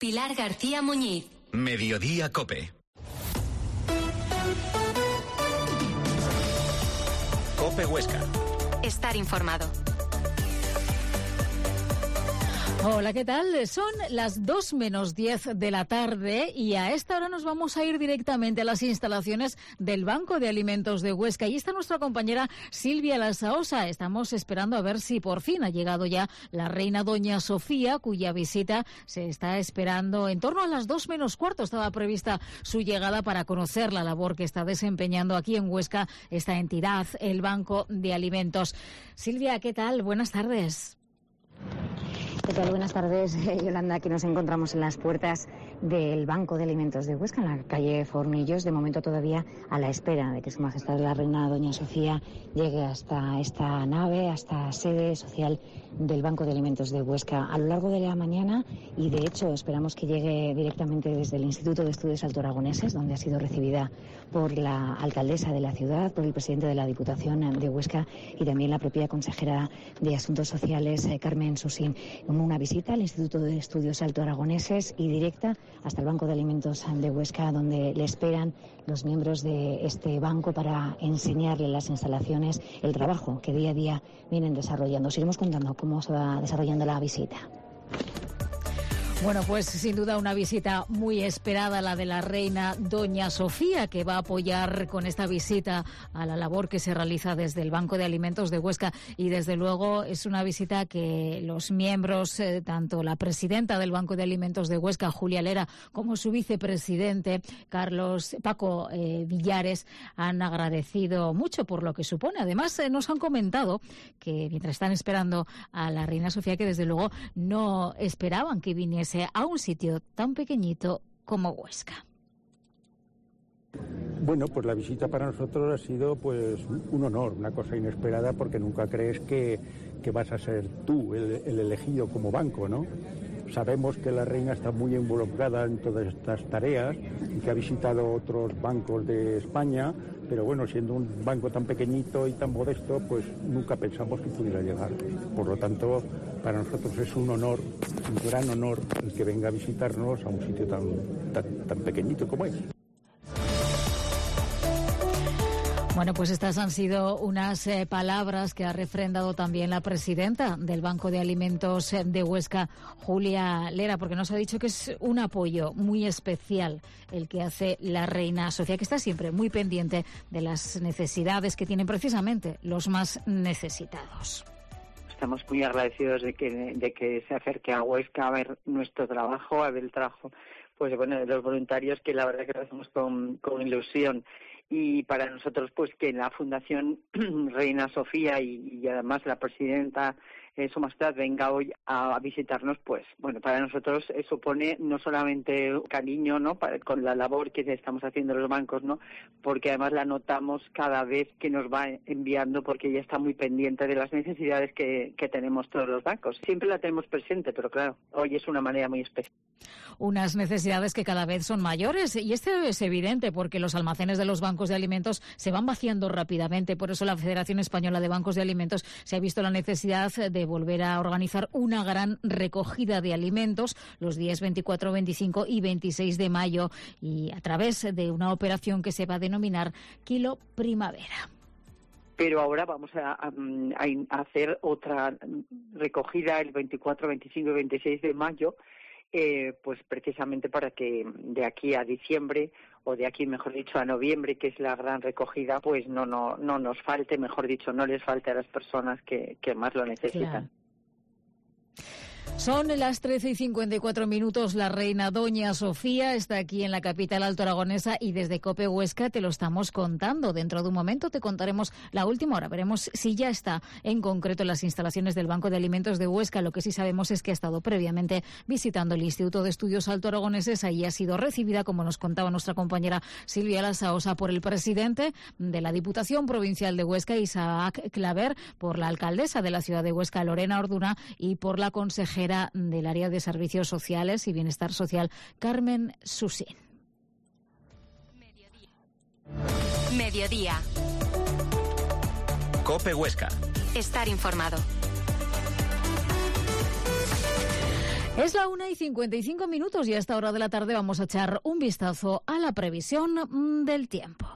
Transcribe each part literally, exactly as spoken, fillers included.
Pilar García Muñiz. Mediodía Cope. Cope Huesca. Estar informado. Hola, ¿qué tal? Son las dos menos diez de la tarde y a esta hora nos vamos a ir directamente a las instalaciones del Banco de Alimentos de Huesca. Y está nuestra compañera Silvia Lasaosa. Estamos esperando a ver si por fin ha llegado ya la reina doña Sofía, cuya visita se está esperando en torno a las dos menos cuarto. Estaba prevista su llegada para conocer la labor que está desempeñando aquí en Huesca esta entidad, el Banco de Alimentos. Silvia, ¿qué tal? Buenas tardes. ¿Qué tal? Buenas tardes, Yolanda. Aquí nos encontramos en las puertas del Banco de Alimentos de Huesca, en la calle Fornillos. De momento todavía a la espera de que Su Majestad la Reina Doña Sofía llegue hasta esta nave, hasta sede social del Banco de Alimentos de Huesca a lo largo de la mañana, y de hecho esperamos que llegue directamente desde el Instituto de Estudios Altoaragoneses, donde ha sido recibida por la alcaldesa de la ciudad, por el presidente de la Diputación de Huesca y también la propia consejera de Asuntos Sociales, eh, Carmen Susín. Una visita al Instituto de Estudios Altoaragoneses y directa hasta el Banco de Alimentos de Huesca, donde le esperan los miembros de este banco para enseñarle las instalaciones, el trabajo que día a día vienen desarrollando. Os iremos contando cómo se va desarrollando la visita. Bueno, pues sin duda una visita muy esperada, la de la reina doña Sofía, que va a apoyar con esta visita a la labor que se realiza desde el Banco de Alimentos de Huesca, y desde luego es una visita que los miembros, eh, tanto la presidenta del Banco de Alimentos de Huesca, Julia Lera, como su vicepresidente, Carlos Paco eh, Villares, han agradecido mucho por lo que supone. Además, eh, nos han comentado que mientras están esperando a la reina Sofía, que desde luego no esperaban que viniese a un sitio tan pequeñito como Huesca. Bueno, pues la visita para nosotros ha sido pues un honor, una cosa inesperada, porque nunca crees que, que vas a ser tú el, el elegido como banco, ¿no? Sabemos que la reina está muy involucrada en todas estas tareas y que ha visitado otros bancos de España, pero bueno, siendo un banco tan pequeñito y tan modesto, pues nunca pensamos que pudiera llegar. Por lo tanto, para nosotros es un honor, un gran honor, el que venga a visitarnos a un sitio tan, tan, tan pequeñito como es. Bueno, pues estas han sido unas eh, palabras que ha refrendado también la presidenta del Banco de Alimentos de Huesca, Julia Lera, porque nos ha dicho que es un apoyo muy especial el que hace la reina Sofía, que está siempre muy pendiente de las necesidades que tienen precisamente los más necesitados. Estamos muy agradecidos de que, de que se acerque a Huesca a ver nuestro trabajo, a ver el trabajo, pues bueno, de los voluntarios, que la verdad que lo hacemos con, con ilusión. Y para nosotros, pues que la Fundación Reina Sofía y, y además la presidenta eh, Su Majestad venga hoy a, a visitarnos, pues bueno, para nosotros eh, supone no solamente cariño, ¿no?, para, con la labor que estamos haciendo los bancos, ¿no?, porque además la notamos cada vez que nos va enviando, porque ella está muy pendiente de las necesidades que, que tenemos todos los bancos. Siempre la tenemos presente, pero claro, hoy es una manera muy especial. Unas necesidades que cada vez son mayores, y esto es evidente porque los almacenes de los bancos de alimentos se van vaciando rápidamente. Por eso la Federación Española de Bancos de Alimentos se ha visto la necesidad de volver a organizar una gran recogida de alimentos los días veinticuatro, veinticinco y veintiséis de mayo, y a través de una operación que se va a denominar Kilo Primavera. Pero ahora vamos a, a, a hacer otra recogida el veinticuatro, veinticinco y veintiséis de mayo, Eh, pues precisamente para que de aquí a diciembre, o de aquí, mejor dicho, a noviembre, que es la gran recogida, pues no no no nos falte, mejor dicho, no les falte a las personas que, que más lo necesitan. Claro. Son las trece y cincuenta y cuatro minutos. La reina doña Sofía está aquí en la capital altoaragonesa y desde Cope Huesca te lo estamos contando. Dentro de un momento te contaremos la última hora. Veremos si ya está en concreto en las instalaciones del Banco de Alimentos de Huesca. Lo que sí sabemos es que ha estado previamente visitando el Instituto de Estudios Altoaragoneses. Allí ha sido recibida, como nos contaba nuestra compañera Silvia Lasaosa, por el presidente de la Diputación Provincial de Huesca, Isaac Claver, por la alcaldesa de la ciudad de Huesca, Lorena Orduna, y por la consejera del área de Servicios Sociales y Bienestar Social, Carmen Susín. Mediodía. Mediodía. Cope Huesca. Estar informado. Es la una y cincuenta y cinco minutos y a esta hora de la tarde vamos a echar un vistazo a la previsión del tiempo.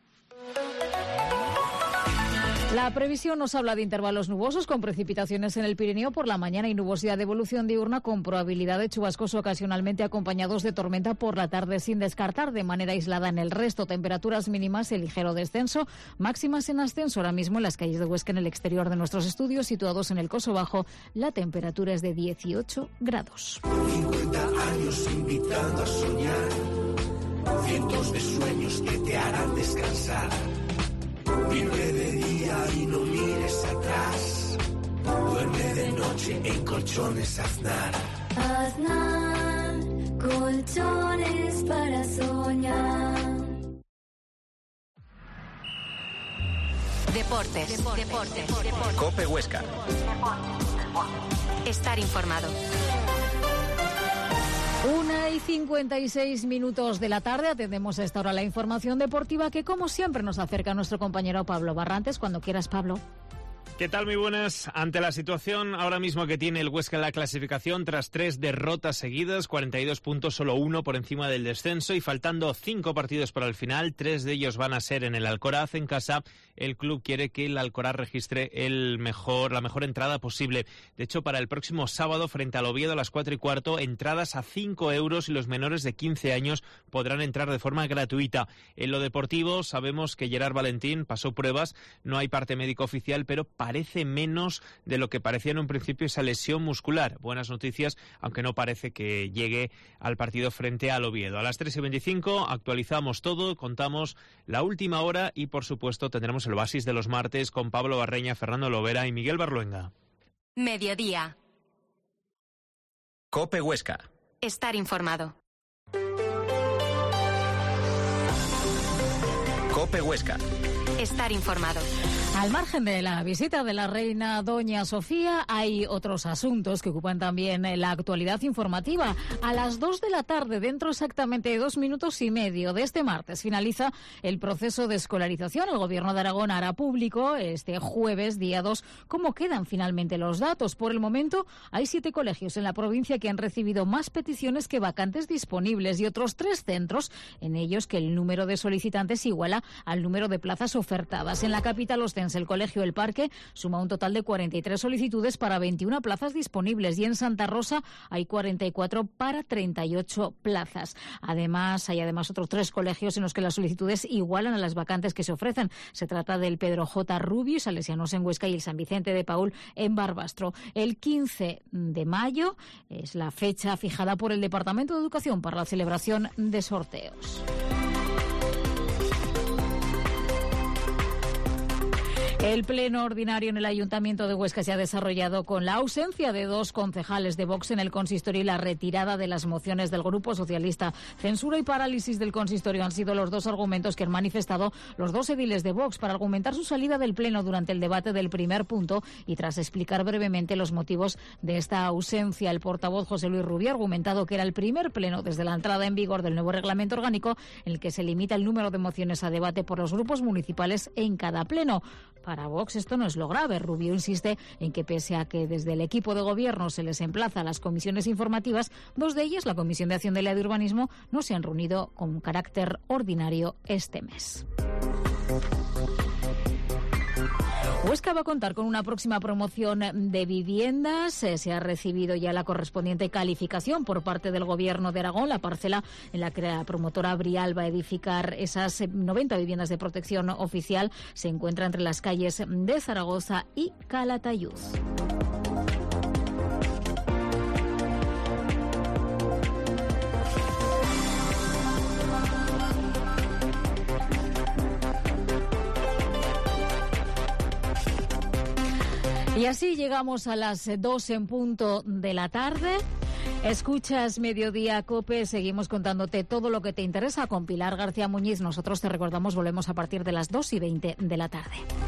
La previsión nos habla de intervalos nubosos con precipitaciones en el Pirineo por la mañana y nubosidad de evolución diurna con probabilidad de chubascos ocasionalmente acompañados de tormenta por la tarde, sin descartar de manera aislada en el resto. Temperaturas mínimas en ligero descenso, máximas en ascenso. Ahora mismo en las calles de Huesca, en el exterior de nuestros estudios situados en el Coso Bajo, la temperatura es de dieciocho grados. cincuenta años invitando a soñar, cientos de sueños que te harán descansar. Vive de día y no mires atrás. Duerme de noche en colchones Aznar. Aznar, colchones para soñar. Deportes. Deportes. Deportes. Deportes. Cope Huesca. Estar informado. Una y cincuenta y seis minutos de la tarde, atendemos a esta hora la información deportiva que como siempre nos acerca nuestro compañero Pablo Barrantes. Cuando quieras, Pablo. ¿Qué tal? Muy buenas. Ante la situación ahora mismo que tiene el Huesca en la clasificación, tras tres derrotas seguidas, cuarenta y dos puntos, solo uno por encima del descenso y faltando cinco partidos para el final, tres de ellos van a ser en el Alcoraz en casa, el club quiere que el Alcoraz registre el mejor, la mejor entrada posible. De hecho, para el próximo sábado, frente al Oviedo a las cuatro y cuarto, entradas a cinco euros y los menores de quince años podrán entrar de forma gratuita. En lo deportivo, sabemos que Gerard Valentín pasó pruebas, no hay parte médico oficial, pero parece menos de lo que parecía en un principio esa lesión muscular. Buenas noticias, aunque no parece que llegue al partido frente al Oviedo. A las tres y veinticinco actualizamos todo, contamos la última hora y, por supuesto, tendremos el Oasis de los martes con Pablo Barreña, Fernando Lovera y Miguel Barluenga. Mediodía. Cope Huesca. Estar informado. Cope Huesca. Estar informado. Al margen de la visita de la reina doña Sofía, hay otros asuntos que ocupan también la actualidad informativa. A las dos de la tarde, dentro exactamente de dos minutos y medio de este martes, finaliza el proceso de escolarización. El Gobierno de Aragón hará público este jueves, día dos, cómo quedan finalmente los datos. Por el momento, hay siete colegios en la provincia que han recibido más peticiones que vacantes disponibles y otros tres centros, en ellos que el número de solicitantes iguala al número de plazas ofertadas. En la capital ostense, el Colegio El Parque suma un total de cuarenta y tres solicitudes para veintiuna plazas disponibles y en Santa Rosa hay cuarenta y cuatro para treinta y ocho plazas. Además, hay además otros tres colegios en los que las solicitudes igualan a las vacantes que se ofrecen. Se trata del Pedro J. Rubio y Salesianos en Huesca y el San Vicente de Paúl en Barbastro. El quince de mayo es la fecha fijada por el Departamento de Educación para la celebración de sorteos. El pleno ordinario en el Ayuntamiento de Huesca se ha desarrollado con la ausencia de dos concejales de Vox en el consistorio y la retirada de las mociones del Grupo Socialista. Censura y parálisis del consistorio han sido los dos argumentos que han manifestado los dos ediles de Vox para argumentar su salida del pleno durante el debate del primer punto y tras explicar brevemente los motivos de esta ausencia. El portavoz José Luis Rubio ha argumentado que era el primer pleno desde la entrada en vigor del nuevo reglamento orgánico en el que se limita el número de mociones a debate por los grupos municipales en cada pleno. Para Vox esto no es lo grave. Rubio insiste en que pese a que desde el equipo de gobierno se les emplaza a las comisiones informativas, dos de ellas, la Comisión de Acción de Ley de Urbanismo, no se han reunido con carácter ordinario este mes. Huesca va a contar con una próxima promoción de viviendas. Eh, se ha recibido ya la correspondiente calificación por parte del Gobierno de Aragón, la parcela en la que la promotora Brial va a edificar esas noventa viviendas de protección oficial. Se encuentra entre las calles de Zaragoza y Calatayud. Y así llegamos a las dos en punto de la tarde. Escuchas Mediodía Cope, seguimos contándote todo lo que te interesa con Pilar García Muñiz. Nosotros te recordamos, volvemos a partir de las dos y veinte de la tarde.